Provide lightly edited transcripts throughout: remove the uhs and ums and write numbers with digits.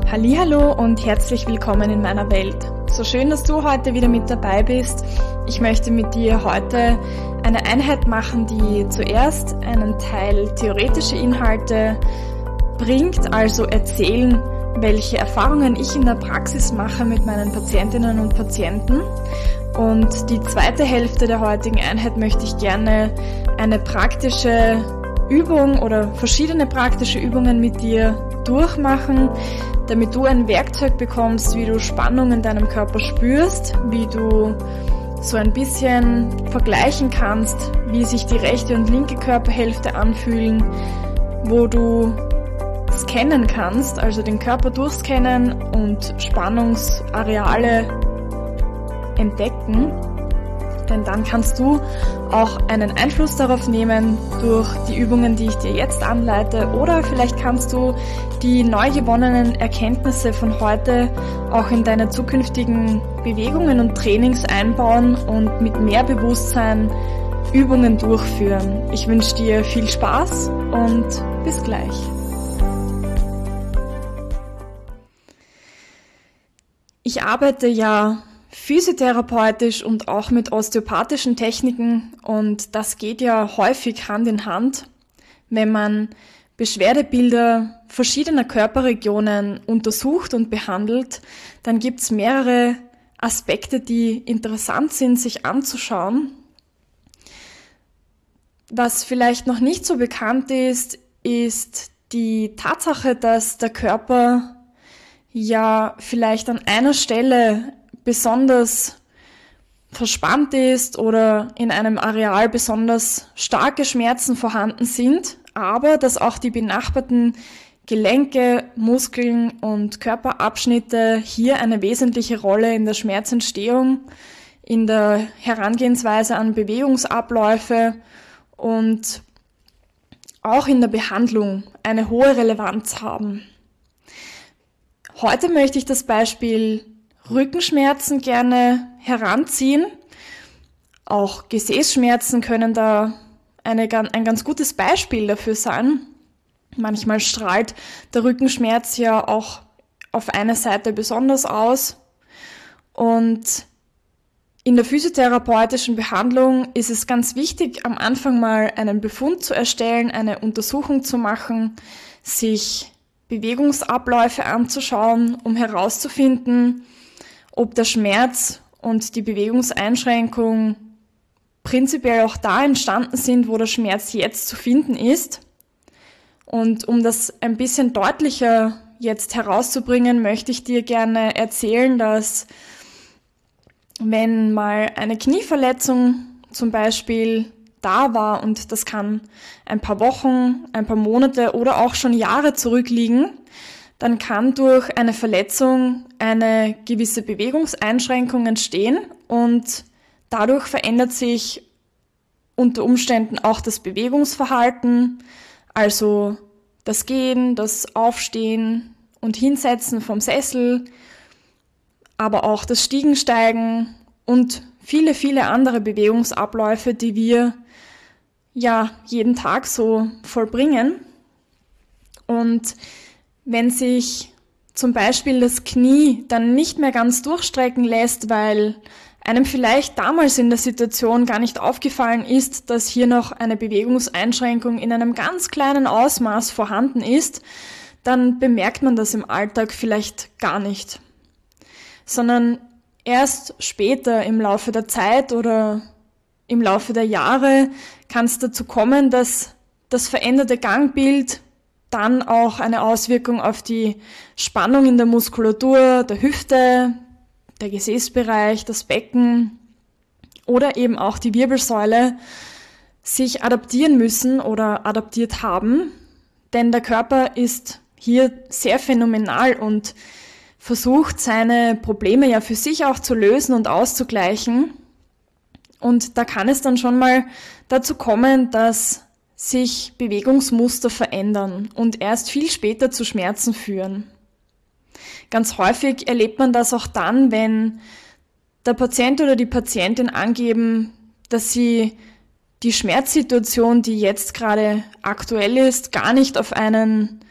Hallihallo und herzlich willkommen in meiner Welt. So schön, dass du heute wieder mit dabei bist. Ich möchte mit dir heute eine Einheit machen, die zuerst einen Teil theoretische Inhalte bringt, also erzählen, welche Erfahrungen ich in der Praxis mache mit meinen Patientinnen und Patienten. Und die zweite Hälfte der heutigen Einheit möchte ich gerne eine praktische Übung oder verschiedene praktische Übungen mit dir durchmachen, damit du ein Werkzeug bekommst, wie du Spannung in deinem Körper spürst, wie du so ein bisschen vergleichen kannst, wie sich die rechte und linke Körperhälfte anfühlen, wo du scannen kannst, also den Körper durchscannen und Spannungsareale entdecken. Denn dann kannst du auch einen Einfluss darauf nehmen durch die Übungen, die ich dir jetzt anleite, oder vielleicht kannst du die neu gewonnenen Erkenntnisse von heute auch in deine zukünftigen Bewegungen und Trainings einbauen und mit mehr Bewusstsein Übungen durchführen. Ich wünsche dir viel Spaß und bis gleich. Ich arbeite ja physiotherapeutisch und auch mit osteopathischen Techniken, und das geht ja häufig Hand in Hand. Wenn man Beschwerdebilder verschiedener Körperregionen untersucht und behandelt, dann gibt es mehrere Aspekte, die interessant sind, sich anzuschauen. Was vielleicht noch nicht so bekannt ist, ist die Tatsache, dass der Körper ja vielleicht an einer Stelle besonders verspannt ist oder in einem Areal besonders starke Schmerzen vorhanden sind, aber dass auch die benachbarten Gelenke, Muskeln und Körperabschnitte hier eine wesentliche Rolle in der Schmerzentstehung, in der Herangehensweise an Bewegungsabläufe und auch in der Behandlung eine hohe Relevanz haben. Heute möchte ich das Beispiel Rückenschmerzen gerne heranziehen. Auch Gesäßschmerzen können da ein ganz gutes Beispiel dafür sein. Manchmal strahlt der Rückenschmerz ja auch auf eine Seite besonders aus. Und in der physiotherapeutischen Behandlung ist es ganz wichtig, am Anfang mal einen Befund zu erstellen, eine Untersuchung zu machen, sich Bewegungsabläufe anzuschauen, um herauszufinden, ob der Schmerz und die Bewegungseinschränkung prinzipiell auch da entstanden sind, wo der Schmerz jetzt zu finden ist. Und um das ein bisschen deutlicher jetzt herauszubringen, möchte ich dir gerne erzählen, dass wenn mal eine Knieverletzung zum Beispiel da war, und das kann ein paar Wochen, ein paar Monate oder auch schon Jahre zurückliegen, dann kann durch eine Verletzung eine gewisse Bewegungseinschränkung entstehen und dadurch verändert sich unter Umständen auch das Bewegungsverhalten, also das Gehen, das Aufstehen und Hinsetzen vom Sessel, aber auch das Stiegensteigen und viele, viele andere Bewegungsabläufe, die wir ja jeden Tag so vollbringen. Und wenn sich zum Beispiel das Knie dann nicht mehr ganz durchstrecken lässt, weil einem vielleicht damals in der Situation gar nicht aufgefallen ist, dass hier noch eine Bewegungseinschränkung in einem ganz kleinen Ausmaß vorhanden ist, dann bemerkt man das im Alltag vielleicht gar nicht, sondern erst später im Laufe der Zeit oder im Laufe der Jahre kann es dazu kommen, dass das veränderte Gangbild dann auch eine Auswirkung auf die Spannung in der Muskulatur, der Hüfte, der Gesäßbereich, das Becken oder eben auch die Wirbelsäule sich adaptieren müssen oder adaptiert haben. Denn der Körper ist hier sehr phänomenal und versucht, seine Probleme ja für sich auch zu lösen und auszugleichen. Und da kann es dann schon mal dazu kommen, dass sich Bewegungsmuster verändern und erst viel später zu Schmerzen führen. Ganz häufig erlebt man das auch dann, wenn der Patient oder die Patientin angeben, dass sie die Schmerzsituation, die jetzt gerade aktuell ist, gar nicht auf einen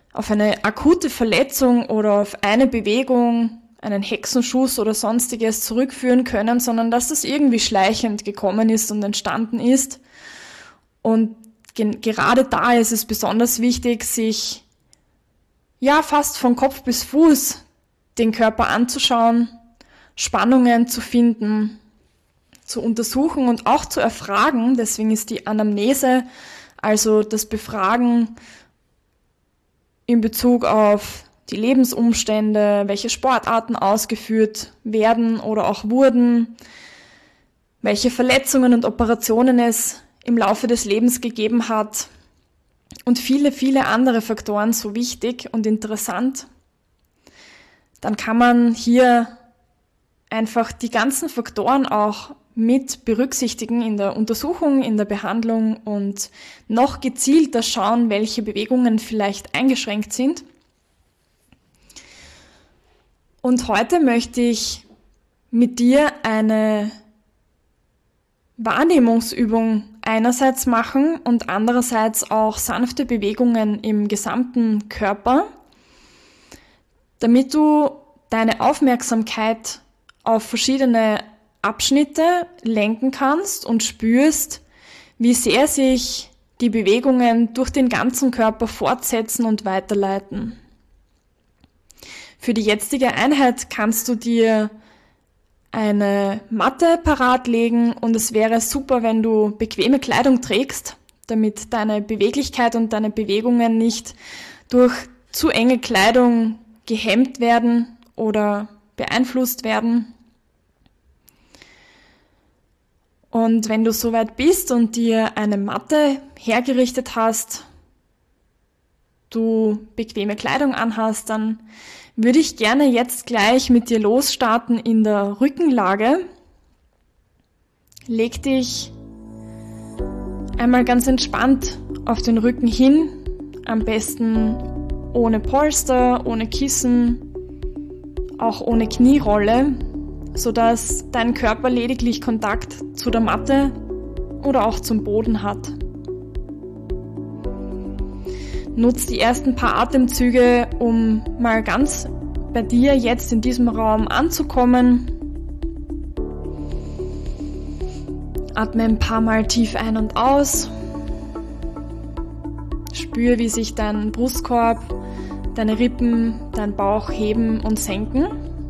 auf eine akute Verletzung oder auf eine Bewegung, einen Hexenschuss oder sonstiges zurückführen können, sondern dass das irgendwie schleichend gekommen ist und entstanden ist. Und gerade da ist es besonders wichtig, sich fast von Kopf bis Fuß den Körper anzuschauen, Spannungen zu finden, zu untersuchen und auch zu erfragen. Deswegen ist die Anamnese, also das Befragen in Bezug auf die Lebensumstände, welche Sportarten ausgeführt werden oder auch wurden, welche Verletzungen und Operationen es im Laufe des Lebens gegeben hat und viele, viele andere Faktoren so wichtig und interessant. Dann kann man hier einfach die ganzen Faktoren auch mit berücksichtigen in der Untersuchung, in der Behandlung und noch gezielter schauen, welche Bewegungen vielleicht eingeschränkt sind. Und heute möchte ich mit dir eine Wahrnehmungsübung einerseits machen und andererseits auch sanfte Bewegungen im gesamten Körper, damit du deine Aufmerksamkeit auf verschiedene Abschnitte lenken kannst und spürst, wie sehr sich die Bewegungen durch den ganzen Körper fortsetzen und weiterleiten. Für die jetzige Einheit kannst du dir eine Matte parat legen und es wäre super, wenn du bequeme Kleidung trägst, damit deine Beweglichkeit und deine Bewegungen nicht durch zu enge Kleidung gehemmt werden oder beeinflusst werden. Und wenn du soweit bist und dir eine Matte hergerichtet hast, du bequeme Kleidung anhast, dann würde ich gerne jetzt gleich mit dir losstarten in der Rückenlage. Leg dich einmal ganz entspannt auf den Rücken hin, am besten ohne Polster, ohne Kissen, auch ohne Knierolle, sodass dein Körper lediglich Kontakt zu der Matte oder auch zum Boden hat. Nutz die ersten paar Atemzüge, um mal ganz bei dir jetzt in diesem Raum anzukommen. Atme ein paar Mal tief ein und aus. Spür, wie sich dein Brustkorb, deine Rippen, dein Bauch heben und senken.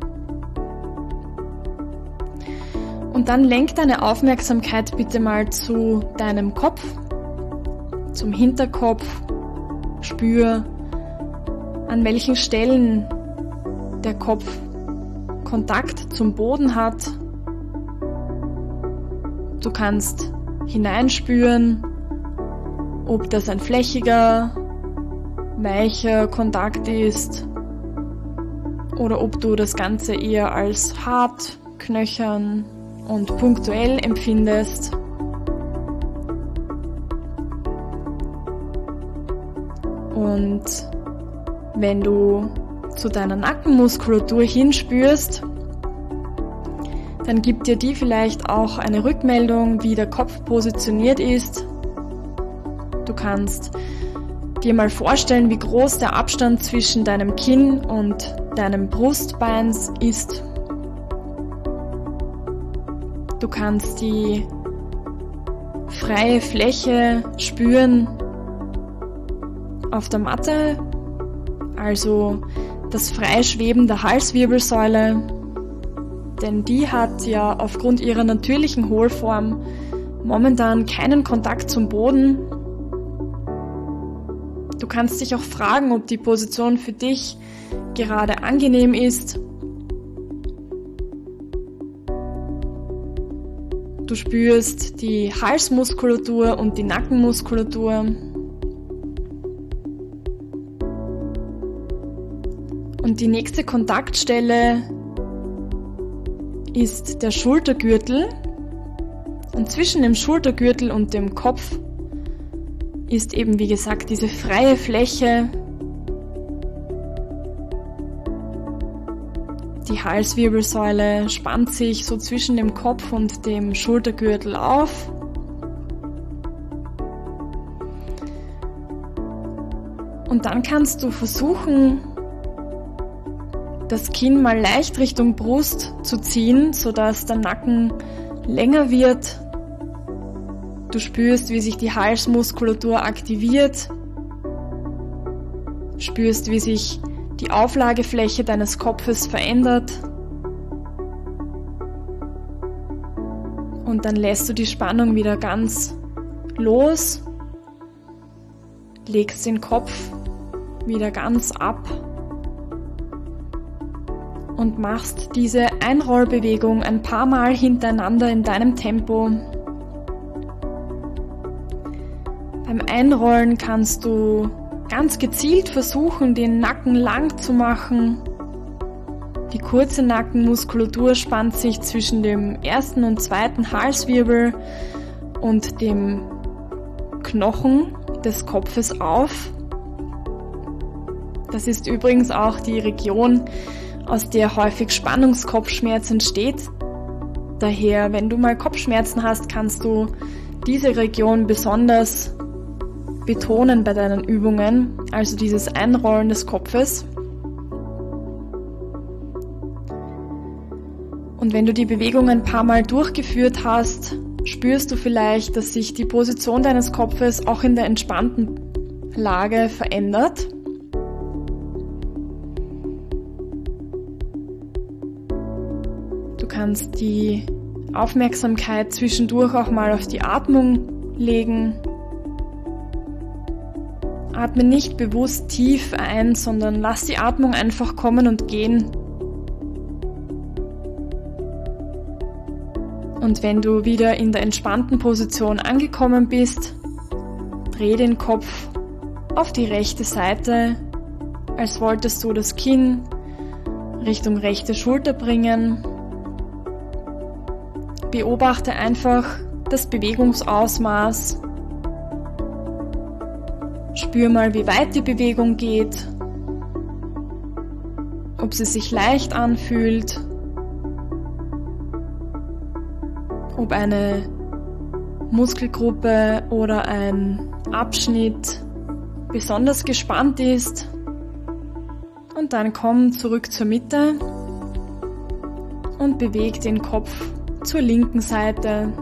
Und dann lenk deine Aufmerksamkeit bitte mal zu deinem Kopf, zum Hinterkopf. Spür, an welchen Stellen der Kopf Kontakt zum Boden hat. Du kannst hineinspüren, ob das ein flächiger, weicher Kontakt ist oder ob du das Ganze eher als hart, knöchern und punktuell empfindest. Und wenn du zu deiner Nackenmuskulatur hinspürst, dann gibt dir die vielleicht auch eine Rückmeldung, wie der Kopf positioniert ist. Du kannst dir mal vorstellen, wie groß der Abstand zwischen deinem Kinn und deinem Brustbein ist. Du kannst die freie Fläche spüren auf der Matte, also das Freischweben der Halswirbelsäule, denn die hat ja aufgrund ihrer natürlichen Hohlform momentan keinen Kontakt zum Boden. Du kannst dich auch fragen, ob die Position für dich gerade angenehm ist. Du spürst die Halsmuskulatur und die Nackenmuskulatur. Und die nächste Kontaktstelle ist der Schultergürtel. Und zwischen dem Schultergürtel und dem Kopf ist eben, wie gesagt, diese freie Fläche. Die Halswirbelsäule spannt sich so zwischen dem Kopf und dem Schultergürtel auf. Und dann kannst du versuchen, das Kinn mal leicht Richtung Brust zu ziehen, sodass der Nacken länger wird. Du spürst, wie sich die Halsmuskulatur aktiviert. Spürst, wie sich die Auflagefläche deines Kopfes verändert. Und dann lässt du die Spannung wieder ganz los, legst den Kopf wieder ganz ab und machst diese Einrollbewegung ein paar Mal hintereinander in deinem Tempo. Beim Einrollen kannst du ganz gezielt versuchen, den Nacken lang zu machen. Die kurze Nackenmuskulatur spannt sich zwischen dem ersten und zweiten Halswirbel und dem Knochen des Kopfes auf. Das ist übrigens auch die Region, aus der häufig Spannungskopfschmerz entsteht. Daher, wenn du mal Kopfschmerzen hast, kannst du diese Region besonders betonen bei deinen Übungen, also dieses Einrollen des Kopfes. Und wenn du die Bewegung ein paar Mal durchgeführt hast, spürst du vielleicht, dass sich die Position deines Kopfes auch in der entspannten Lage verändert. Du kannst die Aufmerksamkeit zwischendurch auch mal auf die Atmung legen. Atme nicht bewusst tief ein, sondern lass die Atmung einfach kommen und gehen. Und wenn du wieder in der entspannten Position angekommen bist, dreh den Kopf auf die rechte Seite, als wolltest du das Kinn Richtung rechte Schulter bringen. Beobachte einfach das Bewegungsausmaß. Spür mal, wie weit die Bewegung geht, ob sie sich leicht anfühlt, ob eine Muskelgruppe oder ein Abschnitt besonders gespannt ist. Und dann komm zurück zur Mitte und beweg den Kopf zur linken Seite.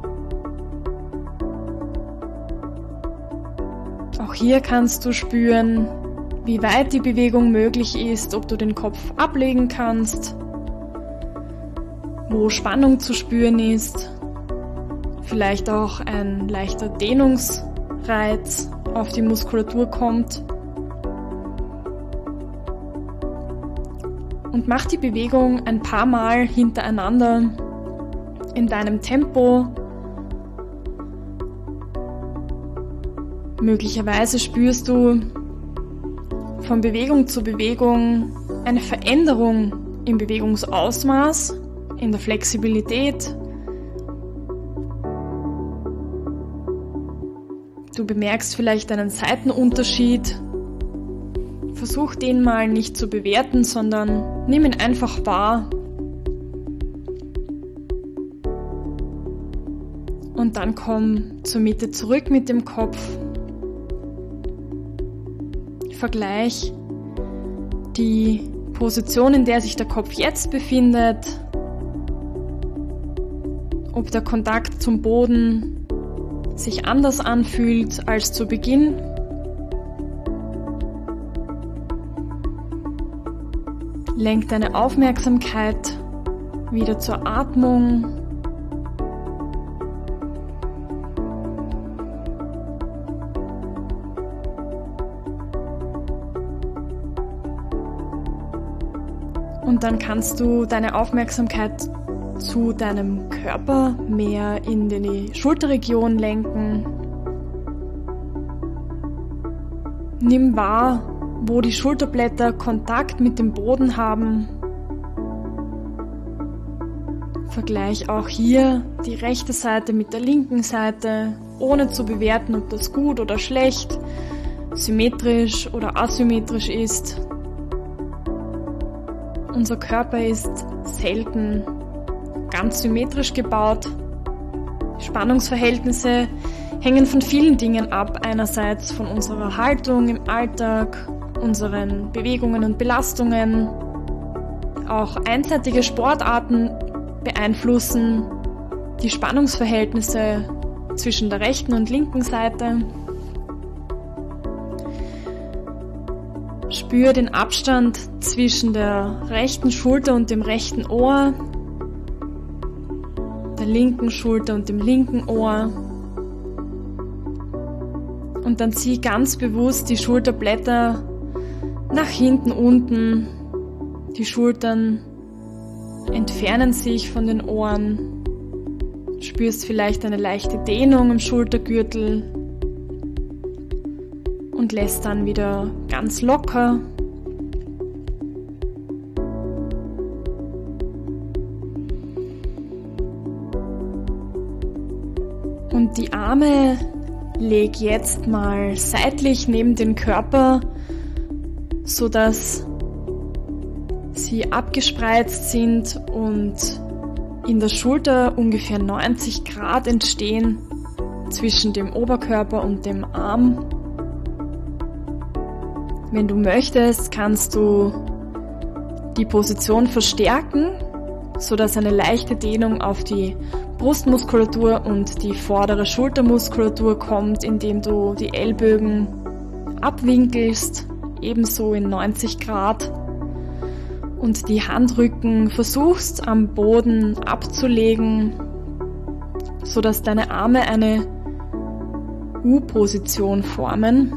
Auch hier kannst du spüren, wie weit die Bewegung möglich ist, ob du den Kopf ablegen kannst, wo Spannung zu spüren ist, vielleicht auch ein leichter Dehnungsreiz auf die Muskulatur kommt. Und mach die Bewegung ein paar Mal hintereinander in deinem Tempo. Möglicherweise spürst du von Bewegung zu Bewegung eine Veränderung im Bewegungsausmaß, in der Flexibilität. Du bemerkst vielleicht einen Seitenunterschied. Versuch den mal nicht zu bewerten, sondern nimm ihn einfach wahr. Und dann komm zur Mitte zurück mit dem Kopf. Vergleich die Position, in der sich der Kopf jetzt befindet, ob der Kontakt zum Boden sich anders anfühlt als zu Beginn. Lenk deine Aufmerksamkeit wieder zur Atmung. Und dann kannst du deine Aufmerksamkeit zu deinem Körper mehr in die Schulterregion lenken. Nimm wahr, wo die Schulterblätter Kontakt mit dem Boden haben. Vergleich auch hier die rechte Seite mit der linken Seite, ohne zu bewerten, ob das gut oder schlecht, symmetrisch oder asymmetrisch ist. Unser Körper ist selten ganz symmetrisch gebaut. Die Spannungsverhältnisse hängen von vielen Dingen ab. Einerseits von unserer Haltung im Alltag, unseren Bewegungen und Belastungen. Auch einseitige Sportarten beeinflussen die Spannungsverhältnisse zwischen der rechten und linken Seite. Spür den Abstand zwischen der rechten Schulter und dem rechten Ohr, der linken Schulter und dem linken Ohr. Und dann zieh ganz bewusst die Schulterblätter nach hinten unten. Die Schultern entfernen sich von den Ohren. Spürst vielleicht eine leichte Dehnung im Schultergürtel und lässt dann wieder ganz locker. Und die Arme leg jetzt mal seitlich neben den Körper, sodass sie abgespreizt sind und in der Schulter ungefähr 90 Grad entstehen zwischen dem Oberkörper und dem Arm. Wenn du möchtest, kannst du die Position verstärken, sodass eine leichte Dehnung auf die Brustmuskulatur und die vordere Schultermuskulatur kommt, indem du die Ellbogen abwinkelst, ebenso in 90 Grad, und die Handrücken versuchst am Boden abzulegen, sodass deine Arme eine U-Position formen.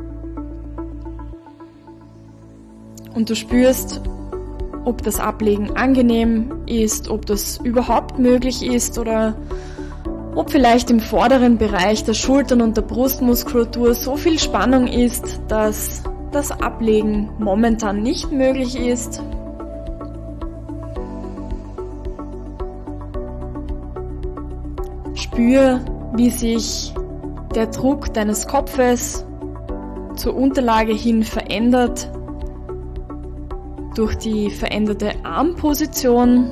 Und du spürst, ob das Ablegen angenehm ist, ob das überhaupt möglich ist oder ob vielleicht im vorderen Bereich der Schultern und der Brustmuskulatur so viel Spannung ist, dass das Ablegen momentan nicht möglich ist. Spür, wie sich der Druck deines Kopfes zur Unterlage hin verändert durch die veränderte Armposition.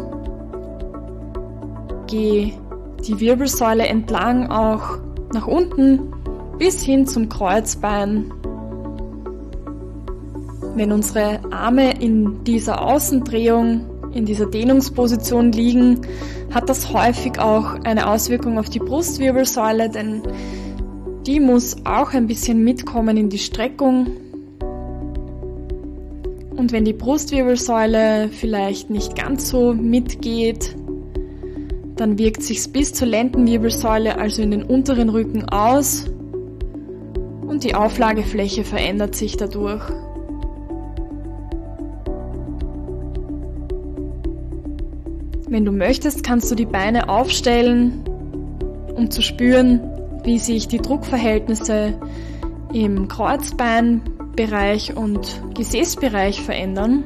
Geh die Wirbelsäule entlang auch nach unten bis hin zum Kreuzbein. Wenn unsere Arme in dieser Außendrehung, in dieser Dehnungsposition liegen, hat das häufig auch eine Auswirkung auf die Brustwirbelsäule, denn die muss auch ein bisschen mitkommen in die Streckung. Und wenn die Brustwirbelsäule vielleicht nicht ganz so mitgeht, dann wirkt sich's bis zur Lendenwirbelsäule, also in den unteren Rücken, aus und die Auflagefläche verändert sich dadurch. Wenn du möchtest, kannst du die Beine aufstellen, um zu spüren, wie sich die Druckverhältnisse im Kreuzbeinbereich und Gesäßbereich verändern.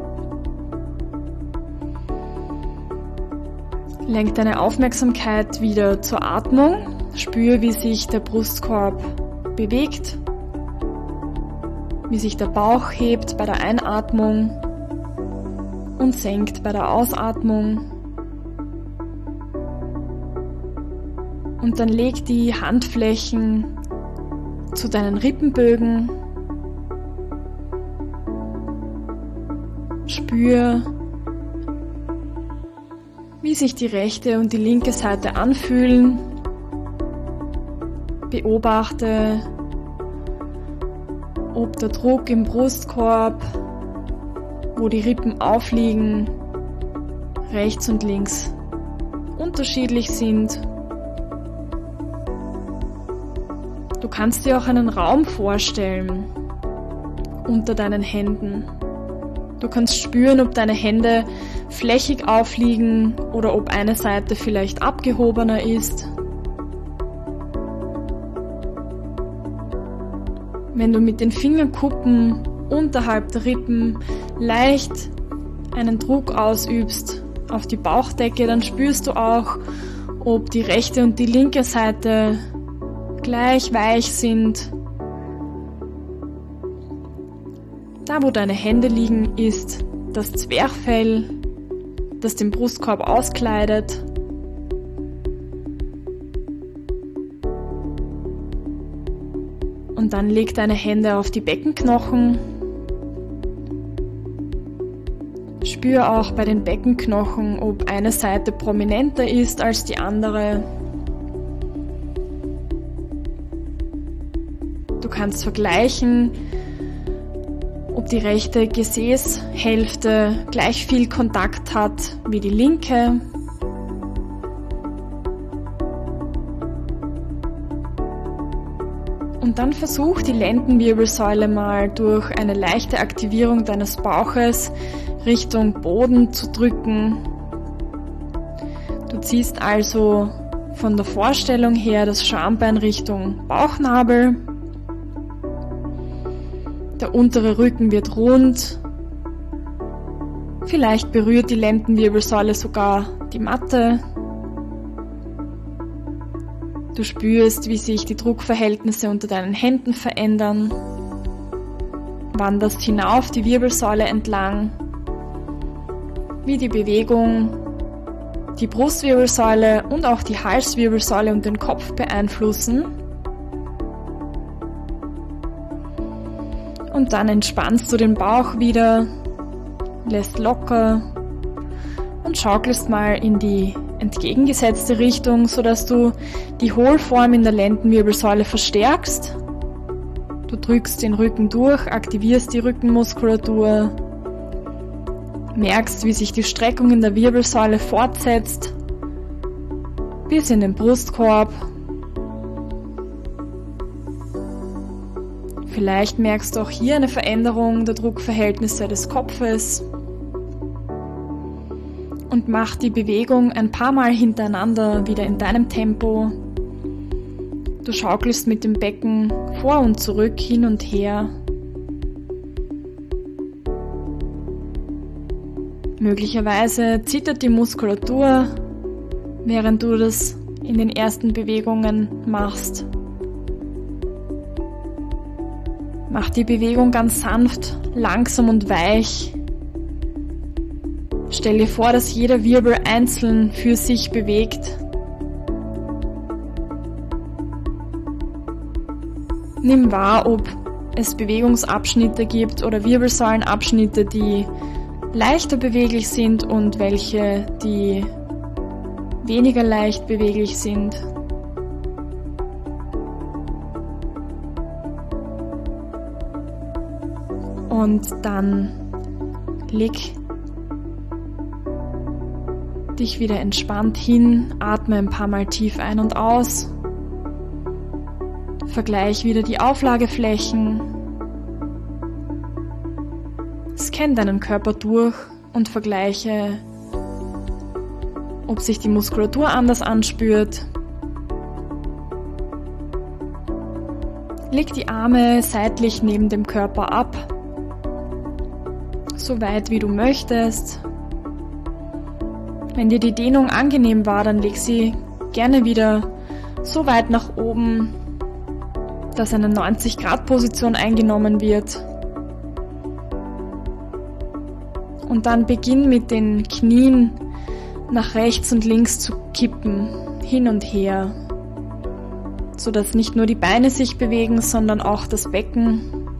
Lenk deine Aufmerksamkeit wieder zur Atmung. Spür, wie sich der Brustkorb bewegt, wie sich der Bauch hebt bei der Einatmung und senkt bei der Ausatmung. Und dann leg die Handflächen zu deinen Rippenbögen. Spür, wie sich die rechte und die linke Seite anfühlen. Beobachte, ob der Druck im Brustkorb, wo die Rippen aufliegen, rechts und links unterschiedlich sind. Du kannst dir auch einen Raum vorstellen unter deinen Händen. Du kannst spüren, ob deine Hände flächig aufliegen oder ob eine Seite vielleicht abgehobener ist. Wenn du mit den Fingerkuppen unterhalb der Rippen leicht einen Druck ausübst auf die Bauchdecke, dann spürst du auch, ob die rechte und die linke Seite gleich weich sind. Da, wo deine Hände liegen, ist das Zwerchfell, das den Brustkorb auskleidet. Und dann leg deine Hände auf die Beckenknochen. Spür auch bei den Beckenknochen, ob eine Seite prominenter ist als die andere. Du kannst vergleichen, ob die rechte Gesäßhälfte gleich viel Kontakt hat wie die linke. Und dann versuch die Lendenwirbelsäule mal durch eine leichte Aktivierung deines Bauches Richtung Boden zu drücken. Du ziehst also von der Vorstellung her das Schambein Richtung Bauchnabel. Der untere Rücken wird rund. Vielleicht berührt die Lendenwirbelsäule sogar die Matte. Du spürst, wie sich die Druckverhältnisse unter deinen Händen verändern. Wanderst hinauf die Wirbelsäule entlang. Wie die Bewegung die Brustwirbelsäule und auch die Halswirbelsäule und den Kopf beeinflussen. Und dann entspannst du den Bauch wieder, lässt locker und schaukelst mal in die entgegengesetzte Richtung, sodass du die Hohlform in der Lendenwirbelsäule verstärkst. Du drückst den Rücken durch, aktivierst die Rückenmuskulatur, merkst, wie sich die Streckung in der Wirbelsäule fortsetzt, bis in den Brustkorb. Vielleicht merkst du auch hier eine Veränderung der Druckverhältnisse des Kopfes und mach die Bewegung ein paar Mal hintereinander wieder in deinem Tempo. Du schaukelst mit dem Becken vor und zurück, hin und her. Möglicherweise zittert die Muskulatur, während du das in den ersten Bewegungen machst. Mach die Bewegung ganz sanft, langsam und weich. Stell dir vor, dass jeder Wirbel einzeln für sich bewegt. Nimm wahr, ob es Bewegungsabschnitte gibt oder Wirbelsäulenabschnitte, die leichter beweglich sind und welche, die weniger leicht beweglich sind. Und dann leg dich wieder entspannt hin, atme ein paar Mal tief ein und aus. Vergleich wieder die Auflageflächen. Scann deinen Körper durch und vergleiche, ob sich die Muskulatur anders anspürt. Leg die Arme seitlich neben dem Körper ab, so weit wie du möchtest. Wenn dir die Dehnung angenehm war, dann leg sie gerne wieder so weit nach oben, dass eine 90-Grad-Position eingenommen wird. Und dann beginn mit den Knien nach rechts und links zu kippen, hin und her, sodass nicht nur die Beine sich bewegen, sondern auch das Becken.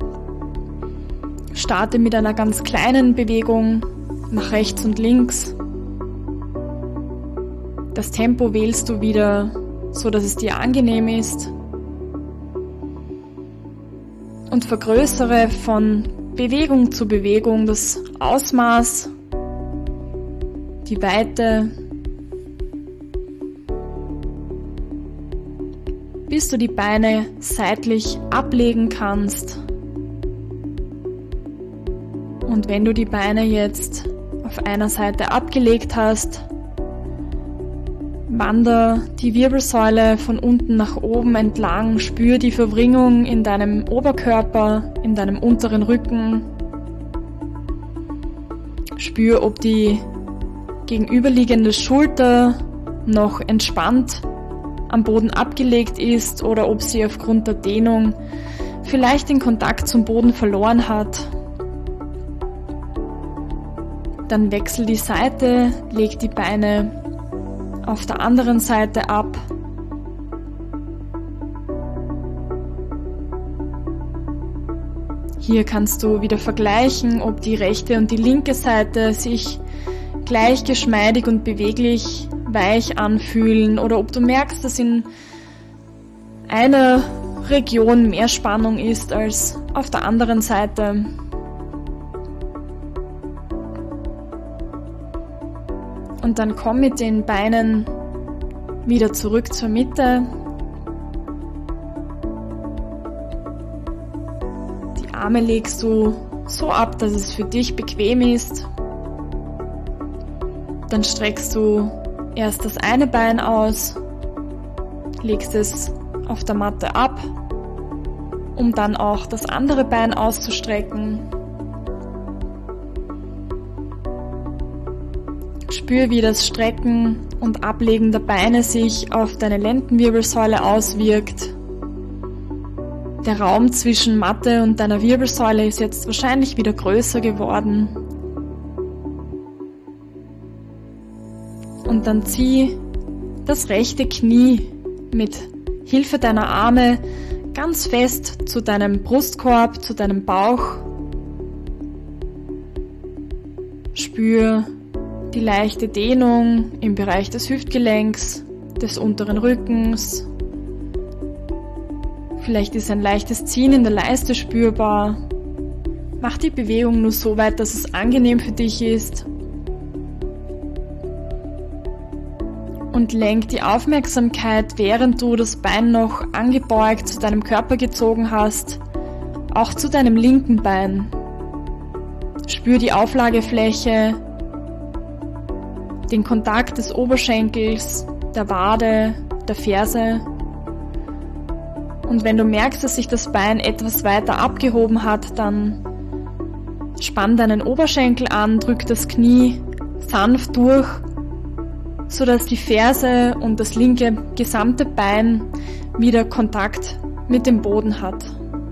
Starte mit einer ganz kleinen Bewegung nach rechts und links. Das Tempo wählst du wieder, so dass es dir angenehm ist. Und vergrößere von Bewegung zu Bewegung das Ausmaß, die Weite, bis du die Beine seitlich ablegen kannst. Und wenn du die Beine jetzt auf einer Seite abgelegt hast, wander die Wirbelsäule von unten nach oben entlang, spür die Verwringung in deinem Oberkörper, in deinem unteren Rücken. Spür, ob die gegenüberliegende Schulter noch entspannt am Boden abgelegt ist oder ob sie aufgrund der Dehnung vielleicht den Kontakt zum Boden verloren hat. Dann wechsel die Seite, leg die Beine auf der anderen Seite ab. Hier kannst du wieder vergleichen, ob die rechte und die linke Seite sich gleich geschmeidig und beweglich weich anfühlen oder ob du merkst, dass in einer Region mehr Spannung ist als auf der anderen Seite. Und dann komm mit den Beinen wieder zurück zur Mitte. Die Arme legst du so ab, dass es für dich bequem ist. Dann streckst du erst das eine Bein aus, legst es auf der Matte ab, um dann auch das andere Bein auszustrecken. Spür, wie das Strecken und Ablegen der Beine sich auf deine Lendenwirbelsäule auswirkt. Der Raum zwischen Matte und deiner Wirbelsäule ist jetzt wahrscheinlich wieder größer geworden. Und dann zieh das rechte Knie mit Hilfe deiner Arme ganz fest zu deinem Brustkorb, zu deinem Bauch. Spür die leichte Dehnung im Bereich des Hüftgelenks, des unteren Rückens. Vielleicht ist ein leichtes Ziehen in der Leiste spürbar. Mach die Bewegung nur so weit, dass es angenehm für dich ist. Und lenk die Aufmerksamkeit, während du das Bein noch angebeugt zu deinem Körper gezogen hast, auch zu deinem linken Bein. Spür die Auflagefläche, den Kontakt des Oberschenkels, der Wade, der Ferse. Und wenn du merkst, dass sich das Bein etwas weiter abgehoben hat, dann spann deinen Oberschenkel an, drück das Knie sanft durch, sodass die Ferse und das linke gesamte Bein wieder Kontakt mit dem Boden hat.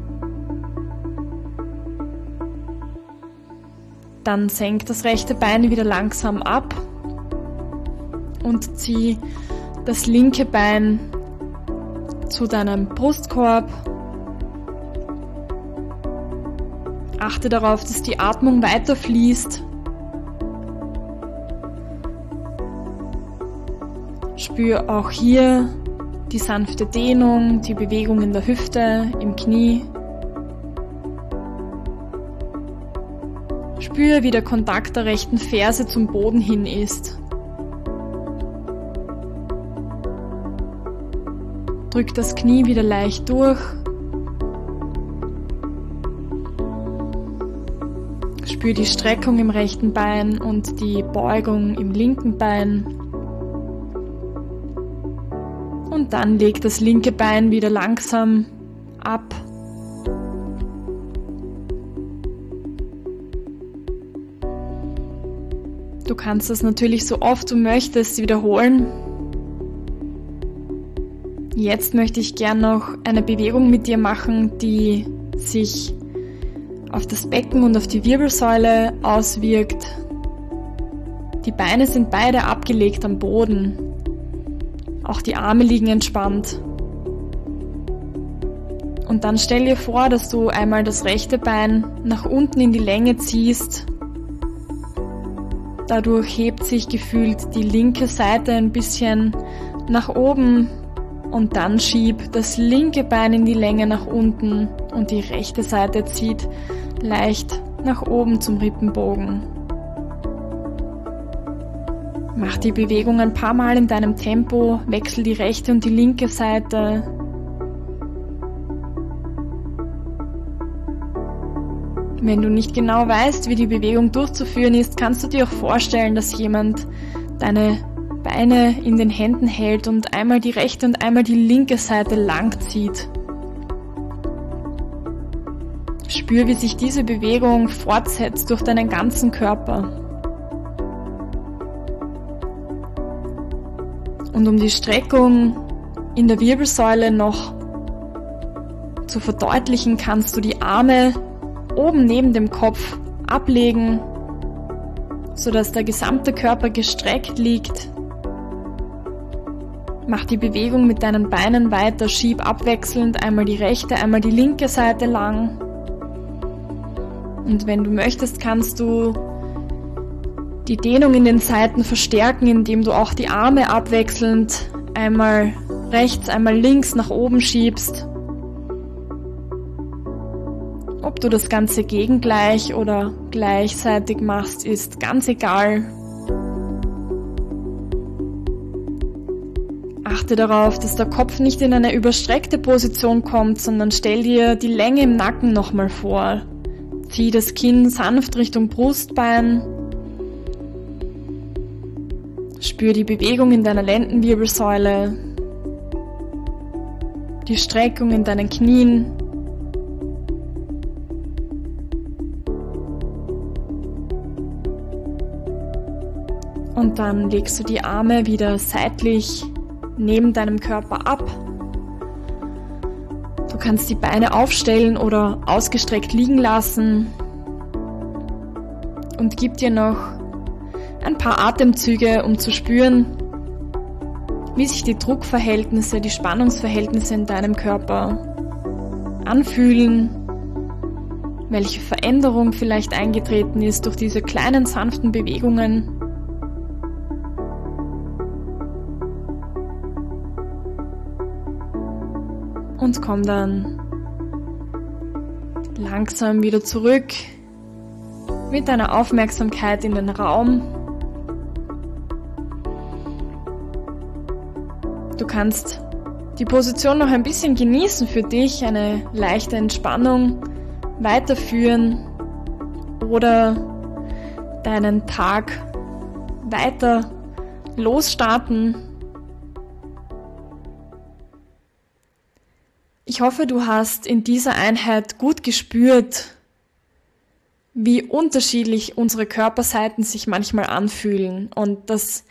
Dann senk das rechte Bein wieder langsam ab und zieh das linke Bein zu deinem Brustkorb. Achte darauf, dass die Atmung weiter fließt. Spür auch hier die sanfte Dehnung, die Bewegung in der Hüfte, im Knie. Spür, wie der Kontakt der rechten Ferse zum Boden hin ist. Drück das Knie wieder leicht durch. Spür die Streckung im rechten Bein und die Beugung im linken Bein. Und dann leg das linke Bein wieder langsam ab. Du kannst das natürlich so oft du möchtest wiederholen. Jetzt möchte ich gern noch eine Bewegung mit dir machen, die sich auf das Becken und auf die Wirbelsäule auswirkt. Die Beine sind beide abgelegt am Boden. Auch die Arme liegen entspannt. Und dann stell dir vor, dass du einmal das rechte Bein nach unten in die Länge ziehst. Dadurch hebt sich gefühlt die linke Seite ein bisschen nach oben und dann schieb das linke Bein in die Länge nach unten und die rechte Seite zieht leicht nach oben zum Rippenbogen. Mach die Bewegung ein paar Mal in deinem Tempo, wechsel die rechte und die linke Seite. Wenn du nicht genau weißt, wie die Bewegung durchzuführen ist, kannst du dir auch vorstellen, dass jemand deine Beine in den Händen hält und einmal die rechte und einmal die linke Seite lang zieht. Spür, wie sich diese Bewegung fortsetzt durch deinen ganzen Körper. Und um die Streckung in der Wirbelsäule noch zu verdeutlichen, kannst du die Arme oben neben dem Kopf ablegen, sodass der gesamte Körper gestreckt liegt. Mach die Bewegung mit deinen Beinen weiter, schieb abwechselnd einmal die rechte, einmal die linke Seite lang. Und wenn du möchtest, kannst du die Dehnung in den Seiten verstärken, indem du auch die Arme abwechselnd einmal rechts, einmal links nach oben schiebst. Ob du das Ganze gegengleich oder gleichzeitig machst, ist ganz egal. Achte darauf, dass der Kopf nicht in eine überstreckte Position kommt, sondern stell dir die Länge im Nacken nochmal vor. Zieh das Kinn sanft Richtung Brustbein. Spür die Bewegung in deiner Lendenwirbelsäule, die Streckung in deinen Knien. Und dann legst du die Arme wieder seitlich neben deinem Körper ab. Du kannst die Beine aufstellen oder ausgestreckt liegen lassen und gib dir noch ein paar Atemzüge, um zu spüren, wie sich die Druckverhältnisse, die Spannungsverhältnisse in deinem Körper anfühlen, welche Veränderung vielleicht eingetreten ist durch diese kleinen sanften Bewegungen. Und komm dann langsam wieder zurück mit deiner Aufmerksamkeit in den Raum. Du kannst die Position noch ein bisschen genießen für dich, eine leichte Entspannung weiterführen oder deinen Tag weiter losstarten. Ich hoffe, du hast in dieser Einheit gut gespürt, wie unterschiedlich unsere Körperseiten sich manchmal anfühlen. Und das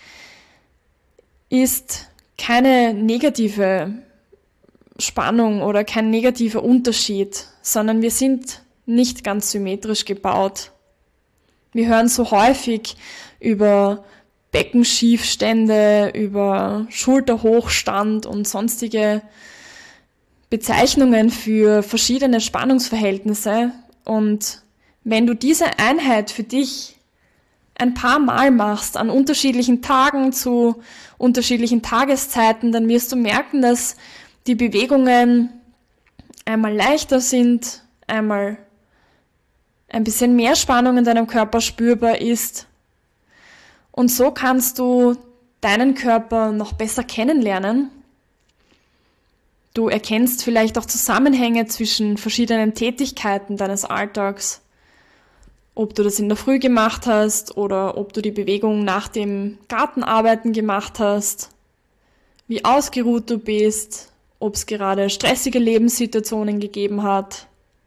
ist keine negative Spannung oder kein negativer Unterschied, sondern wir sind nicht ganz symmetrisch gebaut. Wir hören so häufig über Beckenschiefstände, über Schulterhochstand und sonstige Bezeichnungen für verschiedene Spannungsverhältnisse. Und wenn du diese Einheit für dich ein paar Mal machst, an unterschiedlichen Tagen zu unterschiedlichen Tageszeiten, dann wirst du merken, dass die Bewegungen einmal leichter sind, einmal ein bisschen mehr Spannung in deinem Körper spürbar ist. Und so kannst du deinen Körper noch besser kennenlernen. Du erkennst vielleicht auch Zusammenhänge zwischen verschiedenen Tätigkeiten deines Alltags. Ob du das in der Früh gemacht hast oder ob du die Bewegung nach dem Gartenarbeiten gemacht hast, wie ausgeruht du bist, ob es gerade stressige Lebenssituationen gegeben hat.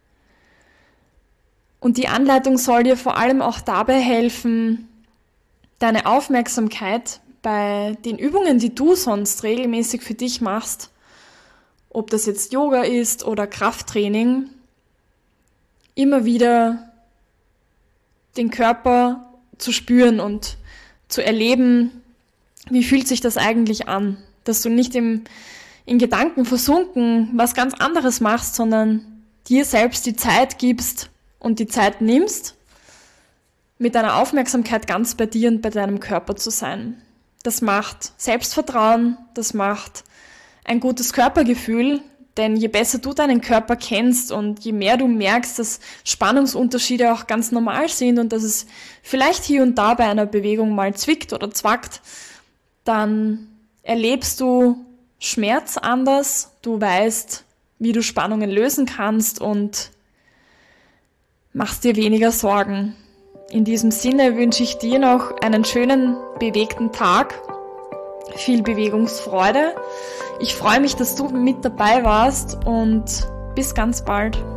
Und die Anleitung soll dir vor allem auch dabei helfen, deine Aufmerksamkeit bei den Übungen, die du sonst regelmäßig für dich machst, ob das jetzt Yoga ist oder Krafttraining, immer wieder den Körper zu spüren und zu erleben, wie fühlt sich das eigentlich an, dass du nicht in Gedanken versunken was ganz anderes machst, sondern dir selbst die Zeit gibst und die Zeit nimmst, mit deiner Aufmerksamkeit ganz bei dir und bei deinem Körper zu sein. Das macht Selbstvertrauen, das macht ein gutes Körpergefühl, denn je besser du deinen Körper kennst und je mehr du merkst, dass Spannungsunterschiede auch ganz normal sind und dass es vielleicht hier und da bei einer Bewegung mal zwickt oder zwackt, dann erlebst du Schmerz anders, du weißt, wie du Spannungen lösen kannst und machst dir weniger Sorgen. In diesem Sinne wünsche ich dir noch einen schönen, bewegten Tag, viel Bewegungsfreude. Ich freue mich, dass du mit dabei warst und bis ganz bald.